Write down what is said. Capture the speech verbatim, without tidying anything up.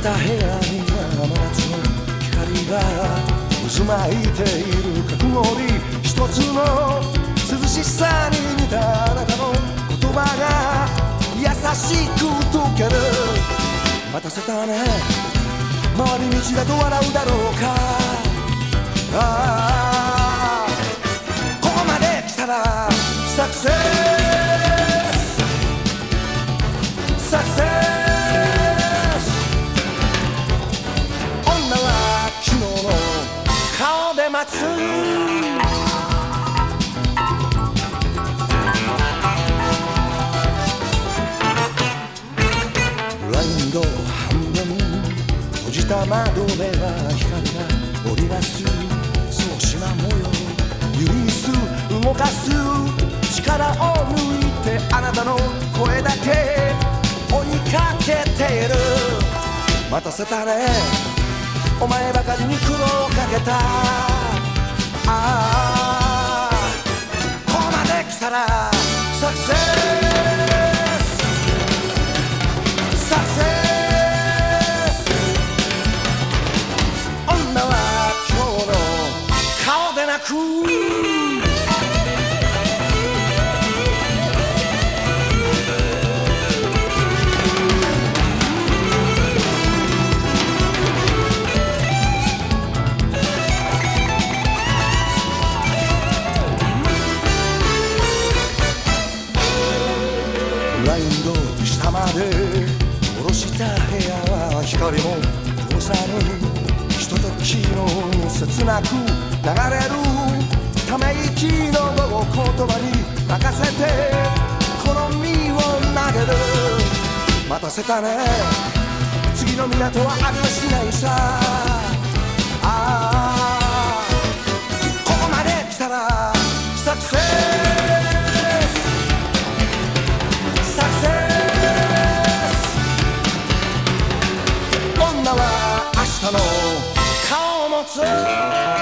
た部屋には真夏の光が渦巻いているかくもり一つの涼しさに似たあなたの言葉が優しく溶ける。待たせたね、回り道だと笑うだろうか。ああここまで来たらサクセスサクセス。女は昨日の顔で待つ。ブラインド半分閉じた窓では光が織りなすそう縞模様揺りす動かす力を抜いてあなたの声だけ追いかけている。待たせたね、お前ばかりに苦労かけた。ああここまで来たらサクセスサクセス。女は今日の顔で泣く。ブラインド下まで下ろした部屋は光も通さぬひとときの切なく流れるため息の言葉に任せてこの身を投げる。待たせたね、次の港はありはしないさ。ああここまで来たらサクセスサクセス。女は明日の顔を持つ。